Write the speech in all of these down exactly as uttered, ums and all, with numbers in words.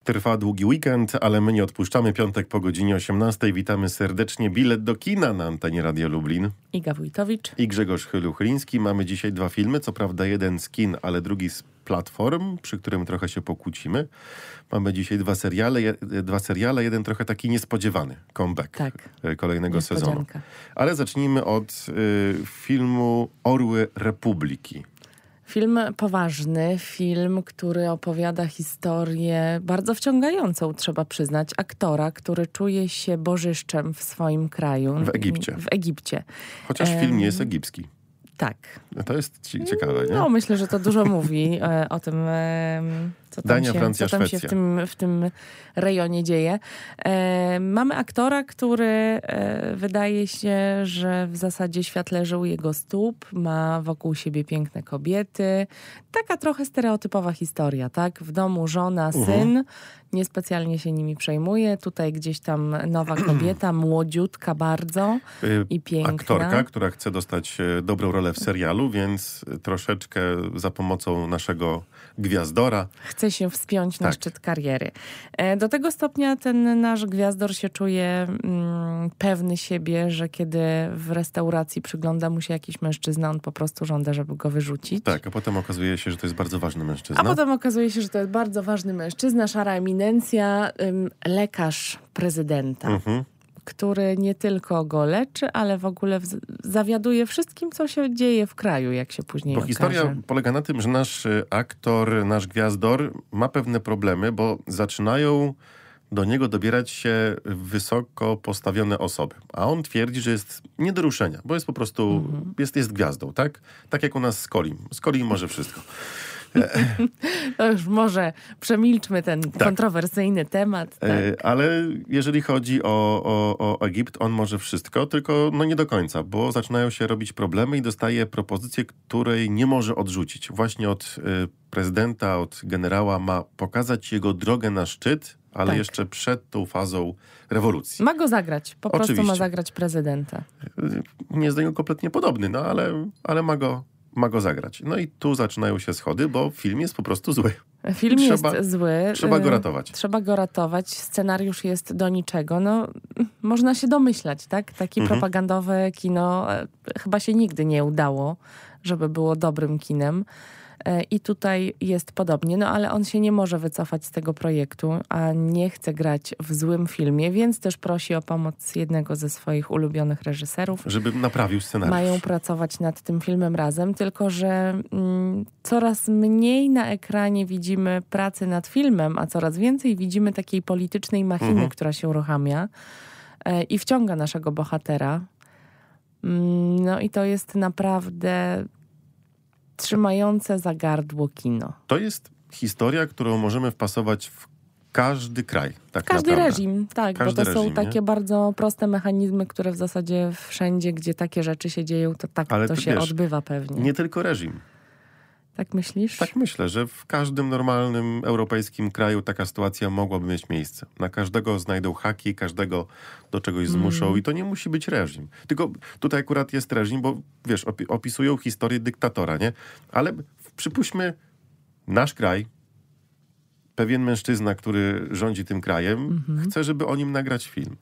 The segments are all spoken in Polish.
Trwa długi weekend, ale my nie odpuszczamy. Piątek po godzinie osiemnastej. Witamy serdecznie. Bilet do kina na antenie Radia Lublin. Iga Wójtowicz. I Grzegorz Chyluchliński. Mamy dzisiaj dwa filmy. Co prawda jeden z kin, ale drugi z platform, przy którym trochę się pokłócimy. Mamy dzisiaj dwa seriale. Je, dwa seriale. Jeden trochę taki niespodziewany comeback tak. kolejnego sezonu. Ale zacznijmy od y, filmu Orły Republiki. Film poważny, film, który opowiada historię bardzo wciągającą, trzeba przyznać, aktora, który czuje się bożyszczem w swoim kraju. W Egipcie. W Egipcie. Chociaż um, film nie jest egipski. Tak. To jest ciekawe, nie? No, myślę, że to dużo mówi e, o tym, e, co tam, Dania, się, Francja, co tam się w tym, w tym rejonie dzieje. E, mamy aktora, który e, wydaje się, że w zasadzie świat leży u jego stóp, ma wokół siebie piękne kobiety. Taka trochę stereotypowa historia, tak? W domu żona, syn, uh-huh. niespecjalnie się nimi przejmuje. Tutaj gdzieś tam nowa kobieta, młodziutka bardzo yy, i piękna. Aktorka, która chce dostać dobrą rolę w serialu, więc troszeczkę za pomocą naszego gwiazdora chce się wspiąć tak. na szczyt kariery. Do tego stopnia ten nasz gwiazdor się czuje mm, pewny siebie, że kiedy w restauracji przygląda mu się jakiś mężczyzna, on po prostu żąda, żeby go wyrzucić. Tak, a potem okazuje się, że to jest bardzo ważny mężczyzna. A potem okazuje się, że to jest bardzo ważny mężczyzna, szara eminencja, ym, lekarz prezydenta. Mhm. który nie tylko go leczy, ale w ogóle w- zawiaduje wszystkim, co się dzieje w kraju, jak się później Bo okaże. historia polega na tym, że nasz aktor, nasz gwiazdor ma pewne problemy, bo zaczynają do niego dobierać się wysoko postawione osoby. A on twierdzi, że jest nie do ruszenia, bo jest po prostu, mhm. jest, jest gwiazdą, tak? Tak jak u nas Skolim. Skolim może wszystko. To już może przemilczmy ten tak. kontrowersyjny temat. Tak. E, ale jeżeli chodzi o, o, o Egipt, on może wszystko, tylko no nie do końca, bo zaczynają się robić problemy i dostaje propozycję, której nie może odrzucić. Właśnie od y, prezydenta, od generała ma pokazać jego drogę na szczyt, ale tak. jeszcze przed tą fazą rewolucji. Ma go zagrać, po Oczywiście. prostu ma zagrać prezydenta. Nie jest do niego kompletnie podobny, no ale, ale ma go ma go zagrać. No i tu zaczynają się schody, bo film jest po prostu zły. Film trzeba, jest zły. Trzeba go ratować. Trzeba go ratować. Scenariusz jest do niczego. No, można się domyślać, tak? Takie mhm. propagandowe kino chyba się nigdy nie udało, żeby było dobrym kinem. I tutaj jest podobnie, no ale on się nie może wycofać z tego projektu, a nie chce grać w złym filmie, więc też prosi o pomoc jednego ze swoich ulubionych reżyserów. Żeby naprawił scenariusz. Mają pracować nad tym filmem razem, tylko że mm, coraz mniej na ekranie widzimy pracy nad filmem, a coraz więcej widzimy takiej politycznej machiny, mhm. która się uruchamia e, i wciąga naszego bohatera. Mm, no i to jest naprawdę trzymające za gardło kino. To jest historia, którą możemy wpasować w każdy kraj. Tak każdy naprawdę. reżim, tak, każdy bo to reżim, są takie nie? bardzo proste mechanizmy, które w zasadzie wszędzie, gdzie takie rzeczy się dzieją, to tak Ale to ty się wiesz, odbywa pewnie. Nie tylko reżim. Tak myślisz? Tak myślę, że w każdym normalnym europejskim kraju taka sytuacja mogłaby mieć miejsce. Na każdego znajdą haki, każdego do czegoś zmuszą mm. i to nie musi być reżim. Tylko tutaj akurat jest reżim, bo wiesz, opi- opisują historię dyktatora, nie? Ale przypuśćmy nasz kraj, pewien mężczyzna, który rządzi tym krajem, mm-hmm. chce, żeby o nim nagrać film.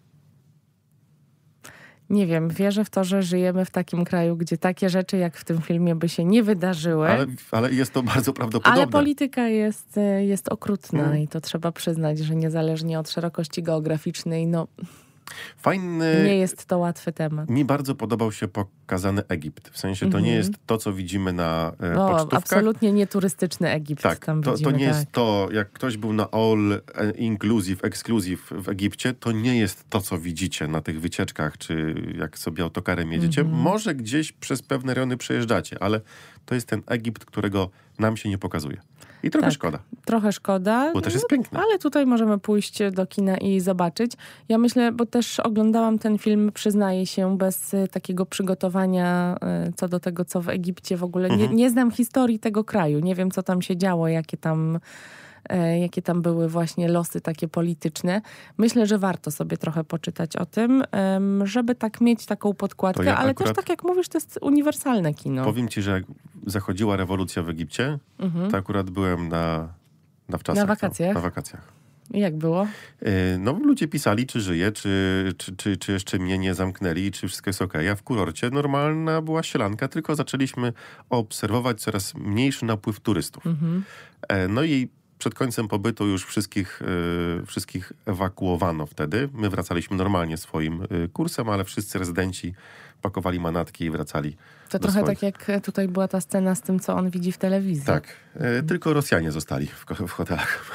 Nie wiem, wierzę w to, że żyjemy w takim kraju, gdzie takie rzeczy jak w tym filmie by się nie wydarzyły. Ale, ale jest to bardzo prawdopodobne. Ale polityka jest, jest okrutna hmm. i to trzeba przyznać, że niezależnie od szerokości geograficznej, no Fajny, nie jest to łatwy temat. Mi bardzo podobał się pokazany Egipt. W sensie to mm-hmm. nie jest to, co widzimy na e, no, pocztówkach. Absolutnie nie turystyczny Egipt. Tak, tam to, widzimy, to nie tak. jest to, jak ktoś był na all inclusive, exclusive w Egipcie, to nie jest to, co widzicie na tych wycieczkach, czy jak sobie autokarem jedziecie. Mm-hmm. Może gdzieś przez pewne rejony przejeżdżacie, ale to jest ten Egipt, którego nam się nie pokazuje. I trochę tak, szkoda. Trochę szkoda. Bo też jest piękne. Ale tutaj możemy pójść do kina i zobaczyć. Ja myślę, bo też oglądałam ten film, przyznaję się, bez takiego przygotowania co do tego, co w Egipcie w ogóle. Mhm. Nie, nie znam historii tego kraju. Nie wiem, co tam się działo, jakie tam jakie tam były właśnie losy takie polityczne. Myślę, że warto sobie trochę poczytać o tym, żeby tak mieć taką podkładkę, ja ale akurat, też tak jak mówisz, to jest uniwersalne kino. Powiem ci, że jak zachodziła rewolucja w Egipcie, mhm. to akurat byłem na Na wczasach. Na wakacjach? Na wakacjach. I jak było? No ludzie pisali, czy żyje, czy, czy, czy, czy jeszcze mnie nie zamknęli, czy wszystko jest okej. A w kurorcie normalna była sielanka, tylko zaczęliśmy obserwować coraz mniejszy napływ turystów. Mhm. No i przed końcem pobytu już wszystkich, y, wszystkich ewakuowano wtedy. My wracaliśmy normalnie swoim y, kursem, ale wszyscy rezydenci pakowali manatki i wracali To do trochę swoich. tak jak tutaj była ta scena z tym, co on widzi w telewizji. Tak, y, mhm. tylko Rosjanie zostali w, w hotelach.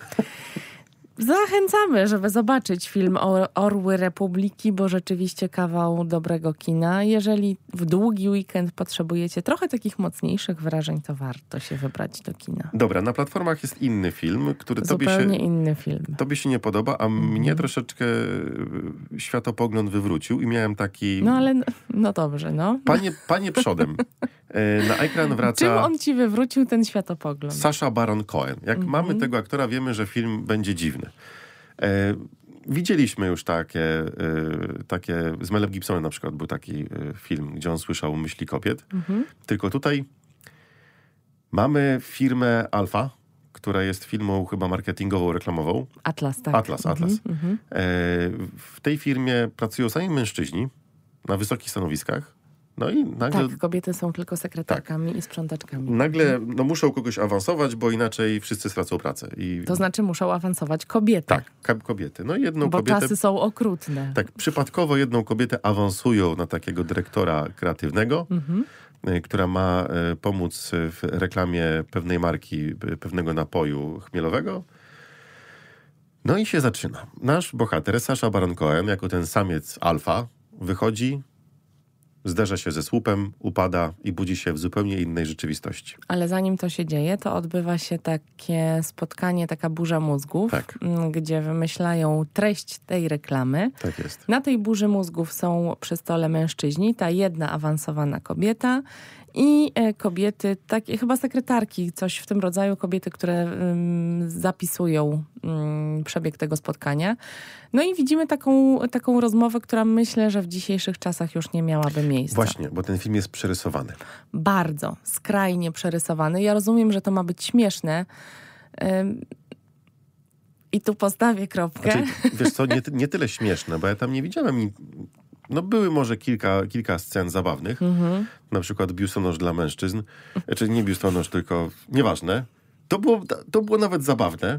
Zachęcamy, żeby zobaczyć film Orły Republiki, bo rzeczywiście kawał dobrego kina. Jeżeli w długi weekend potrzebujecie trochę takich mocniejszych wrażeń, to warto się wybrać do kina. Dobra, na platformach jest inny film, który tobie się... Zupełnie inny film. Tobie się nie podoba, a mm. mnie troszeczkę światopogląd wywrócił i miałem taki... No ale, no dobrze, no. Panie, panie przodem. Na ekran wraca... Czym on ci wywrócił ten światopogląd? Sacha Baron Cohen. Jak mm-hmm. mamy tego aktora, wiemy, że film będzie dziwny. E, widzieliśmy już takie, e, takie... Z Melem Gibsonem na przykład był taki e, film, gdzie on słyszał myśli kobiet. Mm-hmm. Tylko tutaj mamy firmę Alfa, która jest firmą chyba marketingową, reklamową. Atlas, tak. Atlas, Atlas. Mm-hmm. E, w tej firmie pracują sami mężczyźni na wysokich stanowiskach. No i nagle... Tak, kobiety są tylko sekretarkami tak. i sprzątaczkami. Nagle no, muszą kogoś awansować, bo inaczej wszyscy stracą pracę. I... To znaczy muszą awansować kobiety. Tak, kobiety. No, jedną bo kobietę... czasy są okrutne. Tak, przypadkowo jedną kobietę awansują na takiego dyrektora kreatywnego, mhm. która ma e, pomóc w reklamie pewnej marki, pewnego napoju chmielowego. No i się zaczyna. Nasz bohater, Sacha Baron Cohen, jako ten samiec alfa, wychodzi, zderza się ze słupem, upada i budzi się w zupełnie innej rzeczywistości. Ale zanim to się dzieje, to odbywa się takie spotkanie, taka burza mózgów, tak. gdzie wymyślają treść tej reklamy. Tak jest. Na tej burzy mózgów są przy stole mężczyźni, ta jedna awansowana kobieta i kobiety, takie chyba sekretarki, coś w tym rodzaju, kobiety, które um, zapisują um, przebieg tego spotkania. No i widzimy taką, taką rozmowę, która myślę, że w dzisiejszych czasach już nie miałaby miejsca. Właśnie, bo ten film jest przerysowany. Bardzo, skrajnie przerysowany. Ja rozumiem, że to ma być śmieszne. Ym, I tu postawię kropkę. Znaczy, wiesz co, nie, nie tyle śmieszne, bo ja tam nie widziałem... I... No były może kilka, kilka scen zabawnych, mm-hmm. na przykład biustonosz dla mężczyzn, znaczy nie biustonosz, tylko nieważne. To było, to było nawet zabawne,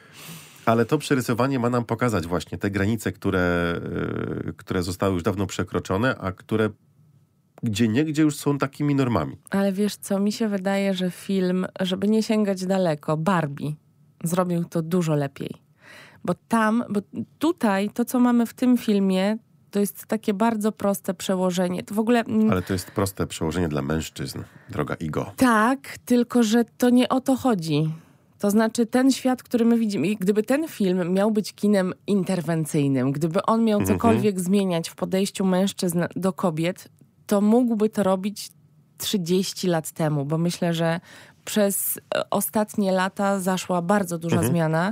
ale to przerysowanie ma nam pokazać właśnie te granice, które, yy, które zostały już dawno przekroczone, a które gdzieniegdzie już są takimi normami. Ale wiesz co, mi się wydaje, że film, żeby nie sięgać daleko, Barbie zrobił to dużo lepiej. Bo tam, bo tutaj to, co mamy w tym filmie, to jest takie bardzo proste przełożenie. To w ogóle... Ale to jest proste przełożenie dla mężczyzn, droga Igo. Tak, tylko że to nie o to chodzi. To znaczy ten świat, który my widzimy, i gdyby ten film miał być kinem interwencyjnym, gdyby on miał cokolwiek mm-hmm. zmieniać w podejściu mężczyzn do kobiet, to mógłby to robić trzydzieści lat temu, bo myślę, że przez ostatnie lata zaszła bardzo duża mm-hmm. zmiana.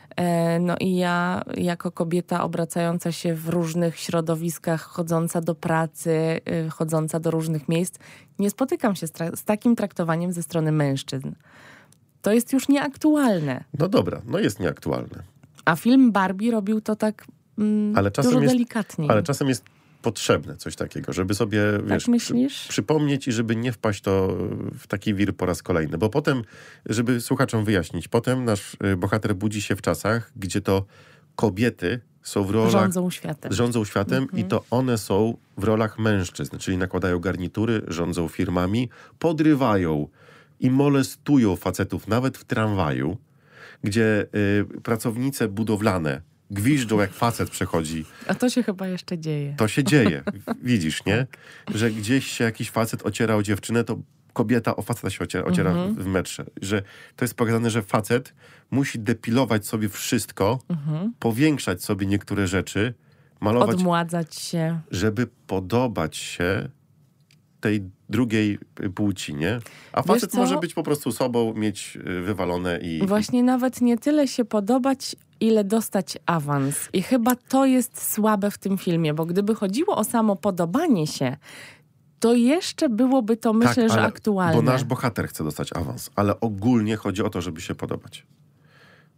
No i ja jako kobieta obracająca się w różnych środowiskach, chodząca do pracy, chodząca do różnych miejsc, nie spotykam się z, tra- z takim traktowaniem ze strony mężczyzn. To jest już nieaktualne. No dobra, no jest nieaktualne. A film Barbie robił to tak mm, ale czasem dużo jest, delikatniej. Ale czasem jest potrzebne coś takiego, żeby sobie, wiesz, tak myślisz? Przy, przypomnieć i żeby nie wpaść to w taki wir po raz kolejny. Bo potem, żeby słuchaczom wyjaśnić, potem nasz bohater budzi się w czasach, gdzie to kobiety są w rolach... Rządzą światem. Rządzą światem mhm. i to one są w rolach mężczyzn, czyli nakładają garnitury, rządzą firmami, podrywają i molestują facetów nawet w tramwaju, gdzie y, pracownice budowlane gwiżdżą, jak facet przechodzi. A to się chyba jeszcze dzieje. To się dzieje. Widzisz, nie? Że gdzieś się jakiś facet ociera o dziewczynę, to kobieta o faceta się ociera, ociera mm-hmm. w, w metrze. Że to jest pokazane, że facet musi depilować sobie wszystko, mm-hmm. powiększać sobie niektóre rzeczy, malować... Odmładzać się. Żeby podobać się tej drugiej płci, nie? A facet może być po prostu sobą, mieć wywalone i... Właśnie nawet nie tyle się podobać, ile dostać awans. I chyba to jest słabe w tym filmie, bo gdyby chodziło o samo podobanie się, to jeszcze byłoby to, myślę, tak, że aktualne. Bo nasz bohater chce dostać awans, ale ogólnie chodzi o to, żeby się podobać.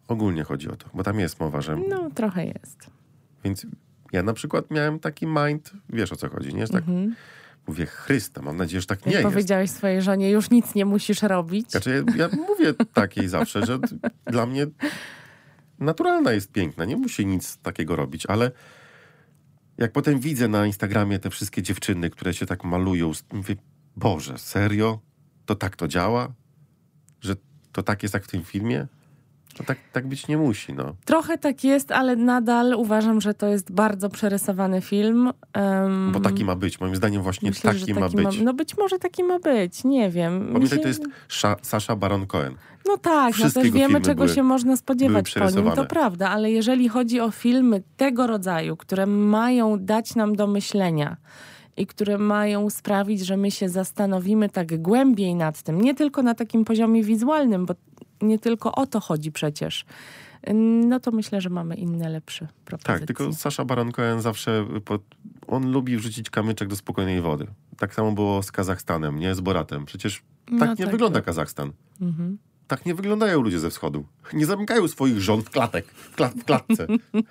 Ogólnie chodzi o to, bo tam jest mowa, że... No, trochę jest. Więc ja na przykład miałem taki mind, wiesz o co chodzi, nie? Że tak mm-hmm. mówię, Chryste, mam nadzieję, że tak nie Jak jest. Powiedziałeś swojej żonie, już nic nie musisz robić. Znaczy, ja, ja mówię takiej zawsze, że dla mnie naturalna jest piękna, nie musi nic takiego robić, ale jak potem widzę na Instagramie te wszystkie dziewczyny, które się tak malują, mówię, Boże, serio? To tak to działa? Że to tak jest jak w tym filmie? To tak, tak być nie musi, no. Trochę tak jest, ale nadal uważam, że to jest bardzo przerysowany film. Um, Bo taki ma być. Moim zdaniem właśnie myślę, taki, taki ma być. Ma, no być może taki ma być, nie wiem. Pamiętaj, się... to jest Sza, Sacha Baron Cohen. No tak, no też wiemy, czego się można spodziewać po nim, to prawda, ale jeżeli chodzi o filmy tego rodzaju, które mają dać nam do myślenia i które mają sprawić, że my się zastanowimy tak głębiej nad tym, nie tylko na takim poziomie wizualnym, bo nie tylko o to chodzi przecież, no to myślę, że mamy inne, lepsze propozycje. Tak, tylko Sacha Baron Cohen zawsze, pod, on lubi wrzucić kamyczek do spokojnej wody. Tak samo było z Kazachstanem, nie? Z Boratem. Przecież tak no, nie tak wygląda tak. Kazachstan. Mhm. Tak nie wyglądają ludzie ze wschodu. Nie zamykają swoich żon w klatek, w, klat, w klatce.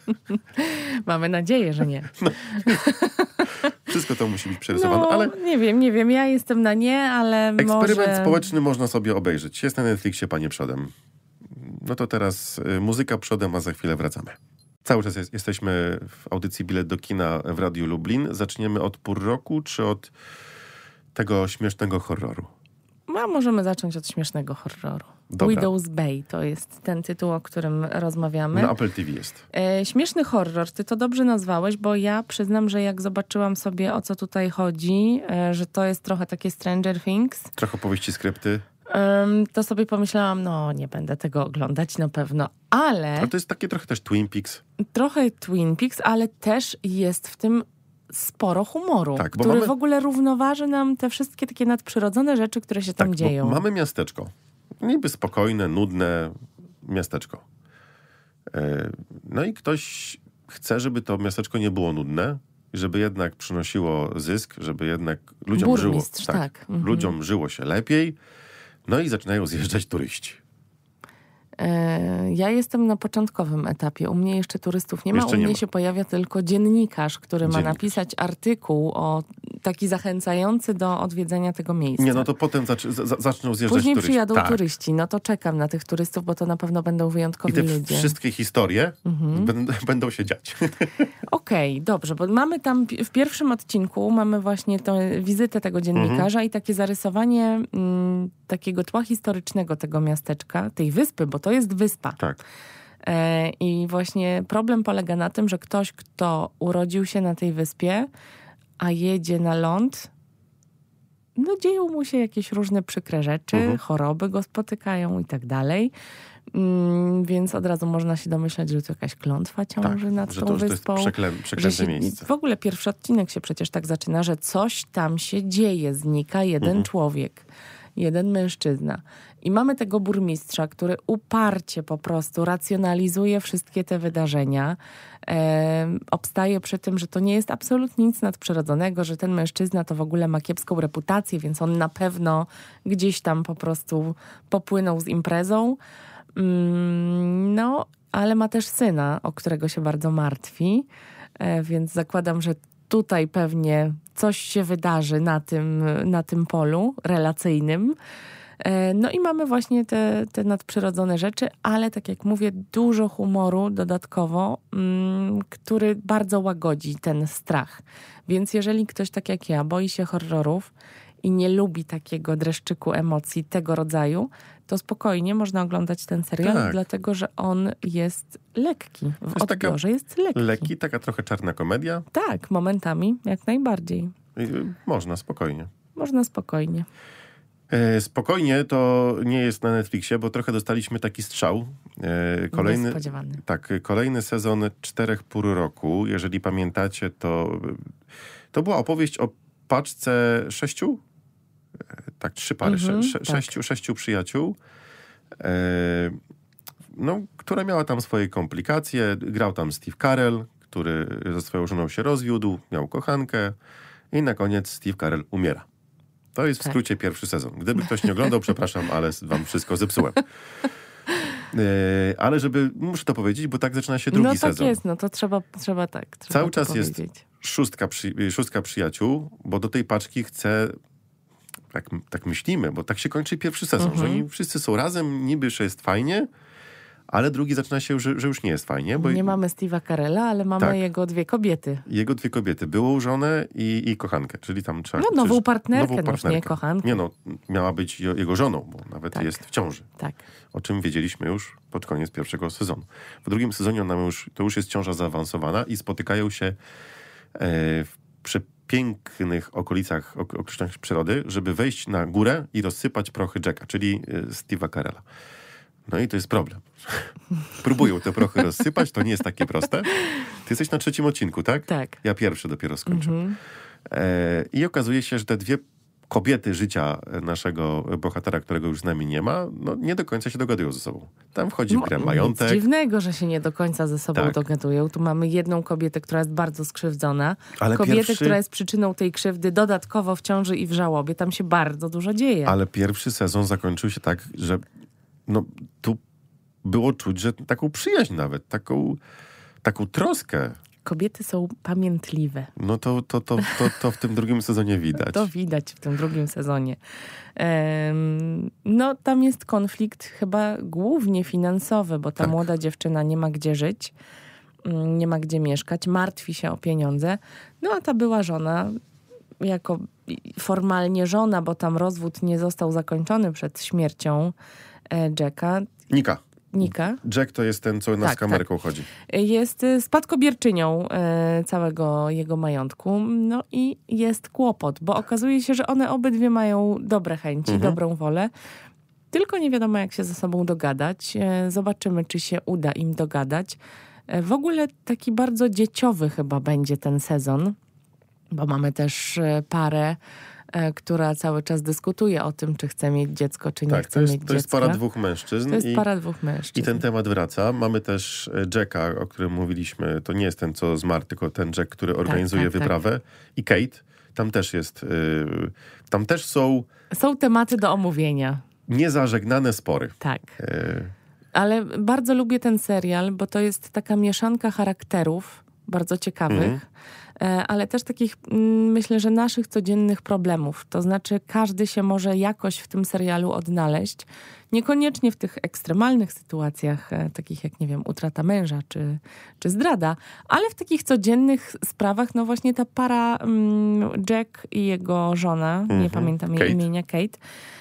Mamy nadzieję, że nie. No. Wszystko to musi być przerysowane, no, ale... Nie wiem, nie wiem. Ja jestem na nie, ale Eksperyment może... społeczny można sobie obejrzeć. Jest na Netflixie, panie przodem. No to teraz y, muzyka przodem, a za chwilę wracamy. Cały czas jest, jesteśmy w audycji Bilet do kina w Radiu Lublin. Zaczniemy od pór roku, czy od tego śmiesznego horroru? No, możemy zacząć od śmiesznego horroru. Dobra. Widow's Bay to jest ten tytuł, o którym rozmawiamy. Na Apple T V jest. E, śmieszny horror, ty to dobrze nazwałeś, bo ja przyznam, że jak zobaczyłam sobie, o co tutaj chodzi, e, że to jest trochę takie Stranger Things. Trochę opowieści, skrypty. Um, to sobie pomyślałam, no nie będę tego oglądać na pewno, ale... Ale to jest takie trochę też Twin Peaks. Trochę Twin Peaks, ale też jest w tym sporo humoru, tak, który mamy... w ogóle równoważy nam te wszystkie takie nadprzyrodzone rzeczy, które się tak, tam dzieją. Mamy miasteczko. Niby spokojne, nudne miasteczko. No i ktoś chce, żeby to miasteczko nie było nudne, żeby jednak przynosiło zysk, żeby jednak ludziom Burmistrz, żyło, tak, tak. Mhm. ludziom żyło się lepiej. No i zaczynają zjeżdżać turyści. Ja jestem na początkowym etapie. U mnie jeszcze turystów nie ma. Jeszcze U mnie nie ma. się pojawia tylko dziennikarz, który Dziennikarz. ma napisać artykuł o taki zachęcający do odwiedzenia tego miejsca. Nie, no to potem zac- z- zaczną zjeżdżać Później turyści. przyjadą tak. turyści. No to czekam na tych turystów, bo to na pewno będą wyjątkowi I te ludzie. wszystkie historie mhm. będą, będą się dziać. Okej, okay, dobrze, bo mamy tam w pierwszym odcinku mamy właśnie tę wizytę tego dziennikarza mhm. i takie zarysowanie m, takiego tła historycznego tego miasteczka, tej wyspy, bo to jest wyspa. Tak. E, I właśnie problem polega na tym, że ktoś, kto urodził się na tej wyspie, a jedzie na ląd, no dzieją mu się jakieś różne przykre rzeczy, mhm. choroby go spotykają i tak dalej. Mm, więc od razu można się domyślać, że to jakaś klątwa ciąży tak, nad że tą to, wyspą. Że to jest przeklę, przeklęte się, miejsce. W ogóle pierwszy odcinek się przecież tak zaczyna, że coś tam się dzieje, znika jeden mhm. człowiek, jeden mężczyzna. I mamy tego burmistrza, który uparcie po prostu racjonalizuje wszystkie te wydarzenia. E, obstaje przy tym, że to nie jest absolutnie nic nadprzyrodzonego, że ten mężczyzna to w ogóle ma kiepską reputację, więc on na pewno gdzieś tam po prostu popłynął z imprezą. Mm, no, ale ma też syna, o którego się bardzo martwi, e, więc zakładam, że tutaj pewnie coś się wydarzy na tym, na tym polu relacyjnym. No i mamy właśnie te, te nadprzyrodzone rzeczy, ale tak jak mówię, dużo humoru dodatkowo, mm, który bardzo łagodzi ten strach. Więc jeżeli ktoś tak jak ja boi się horrorów i nie lubi takiego dreszczyku emocji tego rodzaju, to spokojnie można oglądać ten serial, tak. dlatego że on jest lekki. W jest odbiorze jest lekki. Lekki, taka trochę czarna komedia. Tak, momentami jak najbardziej. Można spokojnie. Można spokojnie. E, spokojnie to nie jest na Netflixie, bo trochę dostaliśmy taki strzał. E, kolejny, Niespodziewany. Tak, kolejny sezon Czterech pór roku. Jeżeli pamiętacie, to, to była opowieść o paczce sześciu? E, tak, trzy pary, mm-hmm, sze, tak. Sześciu, sześciu przyjaciół, e, no, która miała tam swoje komplikacje. Grał tam Steve Carell, który ze swoją żoną się rozwiódł, miał kochankę i na koniec Steve Carell umiera. To jest w skrócie tak. pierwszy sezon. Gdyby ktoś nie oglądał, przepraszam, ale wam wszystko zepsułem. E, ale żeby, muszę to powiedzieć, bo tak zaczyna się drugi no, sezon. No tak jest, no to trzeba, trzeba tak. Trzeba Cały czas powiedzieć. jest szóstka, przy, szóstka przyjaciół, bo do tej paczki chce, tak, tak myślimy, bo tak się kończy pierwszy sezon, mhm. że oni wszyscy są razem, niby, że jest fajnie, ale drugi zaczyna się, że, że już nie jest fajnie. Bo nie mamy Steve'a Carella, ale mamy tak, jego dwie kobiety. Jego dwie kobiety. Byłą żonę i, i kochankę, czyli tam trzeba... No nową partnerkę, nową partnerkę. No, nie kochankę. Nie no, miała być jego żoną, bo nawet tak. jest w ciąży. Tak. O czym wiedzieliśmy już pod koniec pierwszego sezonu. W drugim sezonie ona już, to już jest ciąża zaawansowana i spotykają się e, w przepięknych okolicach, okolicznościach przyrody, żeby wejść na górę i rozsypać prochy Jacka, czyli e, Steve'a Carella. No i to jest problem. Próbują te prochy rozsypać, to nie jest takie proste. Ty jesteś na trzecim odcinku, tak? Tak. Ja pierwszy dopiero skończę. Mhm. E, I okazuje się, że te dwie kobiety życia naszego bohatera, którego już z nami nie ma, no nie do końca się dogadują ze sobą. Tam wchodzi w grę no, majątek. Nic dziwnego, że się nie do końca ze sobą tak. dogadują. Tu mamy jedną kobietę, która jest bardzo skrzywdzona. Ale kobietę, pierwszy... która jest przyczyną tej krzywdy, dodatkowo w ciąży i w żałobie. Tam się bardzo dużo dzieje. Ale pierwszy sezon zakończył się tak, że no tu było czuć, że taką przyjaźń nawet, taką, taką troskę. Kobiety są pamiętliwe. No to, to, to, to, to w tym drugim sezonie widać. To widać w tym drugim sezonie. Um, no tam jest konflikt chyba głównie finansowy, bo ta tak. młoda dziewczyna nie ma gdzie żyć, nie ma gdzie mieszkać, martwi się o pieniądze. No a ta była żona, jako formalnie żona, bo tam rozwód nie został zakończony przed śmiercią Jacka. Nika. Nika. Jack to jest ten, co nas tak, z kamerką tak. chodzi. Jest spadkobierczynią e, całego jego majątku. No i jest kłopot, bo okazuje się, że one obydwie mają dobre chęci, mhm. dobrą wolę. Tylko nie wiadomo, jak się ze sobą dogadać. E, zobaczymy, czy się uda im dogadać. E, w ogóle taki bardzo dzieciowy chyba będzie ten sezon, bo mamy też e, parę, która cały czas dyskutuje o tym, czy chce mieć dziecko, czy nie tak, chce to jest, mieć dziecka. To jest para dwóch mężczyzn. To jest i, para dwóch mężczyzn. I ten temat wraca. Mamy też Jacka, o którym mówiliśmy. To nie jest ten, co zmarł, tylko ten Jack, który organizuje tak, tak, wyprawę. Tak. I Kate. Tam też jest... Yy, tam też są... Są tematy do omówienia. Niezażegnane spory. Tak. Yy. Ale bardzo lubię ten serial, bo to jest taka mieszanka charakterów, bardzo ciekawych. Mhm. Ale też takich, myślę, że naszych codziennych problemów. To znaczy każdy się może jakoś w tym serialu odnaleźć. Niekoniecznie w tych ekstremalnych sytuacjach, takich jak, nie wiem, utrata męża czy, czy zdrada, ale w takich codziennych sprawach, no właśnie ta para Jack i jego żona, mm-hmm. nie pamiętam jej Kate. imienia, Kate,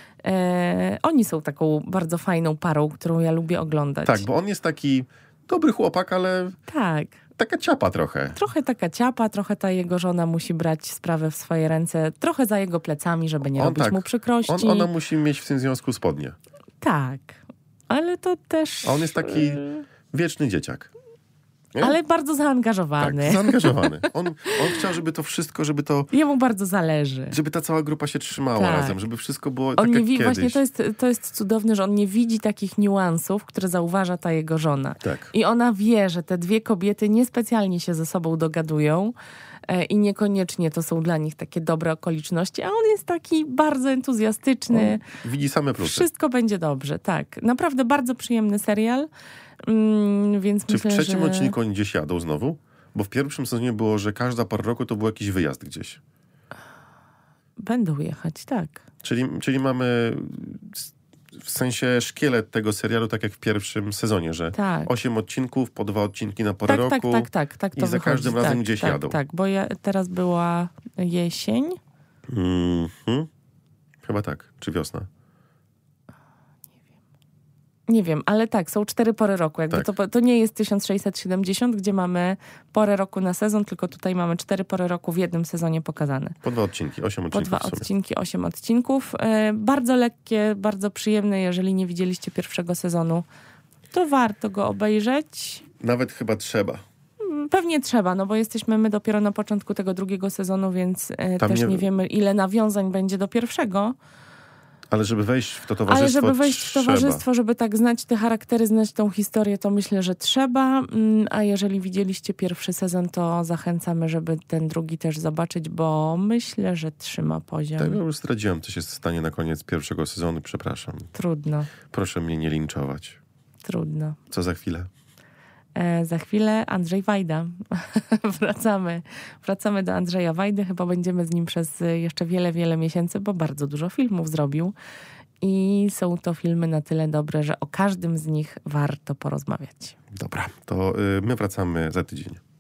e, oni są taką bardzo fajną parą, którą ja lubię oglądać. Tak, bo on jest taki dobry chłopak, ale... Tak. Taka ciapa trochę. Trochę taka ciapa, trochę ta jego żona musi brać sprawę w swoje ręce, trochę za jego plecami, żeby nie on robić tak. mu przykrości. On, ona musi mieć w tym związku spodnie. Tak, ale to też... A on jest taki wieczny dzieciak. Nie? Ale bardzo zaangażowany. Tak, zaangażowany. On, on chciał, żeby to wszystko, żeby to... Jemu bardzo zależy. Żeby ta cała grupa się trzymała tak. razem, żeby wszystko było on tak nie jak wi- kiedyś. Właśnie to jest, to jest cudowne, że on nie widzi takich niuansów, które zauważa ta jego żona. Tak. I ona wie, że te dwie kobiety niespecjalnie się ze sobą dogadują e, i niekoniecznie to są dla nich takie dobre okoliczności, a on jest taki bardzo entuzjastyczny. On widzi same plusy. Wszystko będzie dobrze, tak. Naprawdę bardzo przyjemny serial. Mm, więc Czy myślę, w trzecim że... odcinku oni gdzieś jadą znowu? Bo w pierwszym sezonie było, że każda para roku to był jakiś wyjazd gdzieś. Będą jechać, tak. Czyli, czyli mamy w sensie szkielet tego serialu, tak jak w pierwszym sezonie, że tak. osiem odcinków, po dwa odcinki na porę tak, roku. Tak, tak, tak. tak to I za wychodzi. każdym razem tak, gdzieś tak, jadą. Tak, bo ja, teraz była jesień. Mm-hmm. Chyba tak. Czy wiosna? Nie wiem, ale tak, są cztery pory roku. Jakby tak. to, to nie jest tysiąc sześćset siedemdziesiąt, gdzie mamy porę roku na sezon, tylko tutaj mamy cztery pory roku w jednym sezonie pokazane. Po dwa odcinki, osiem odcinków. Po dwa odcinki, osiem odcinków. E, bardzo lekkie, bardzo przyjemne. Jeżeli nie widzieliście pierwszego sezonu, to warto go obejrzeć. Nawet chyba trzeba. Pewnie trzeba, no bo jesteśmy my dopiero na początku tego drugiego sezonu, więc e, też nie... nie wiemy, ile nawiązań będzie do pierwszego. Ale żeby wejść w to towarzystwo, Ale żeby wejść w towarzystwo, trzeba. żeby tak znać te charaktery, znać tą historię, to myślę, że trzeba. A jeżeli widzieliście pierwszy sezon, to zachęcamy, żeby ten drugi też zobaczyć, bo myślę, że trzyma poziom. Tak, ja już zdradziłem, co się stanie na koniec pierwszego sezonu, przepraszam. Trudno. Proszę mnie nie linczować. Trudno. Co za chwilę? E, za chwilę Andrzej Wajda. wracamy, wracamy do Andrzeja Wajdy. Chyba będziemy z nim przez jeszcze wiele, wiele miesięcy, bo bardzo dużo filmów zrobił. I są to filmy na tyle dobre, że o każdym z nich warto porozmawiać. Dobra, to y, my wracamy za tydzień.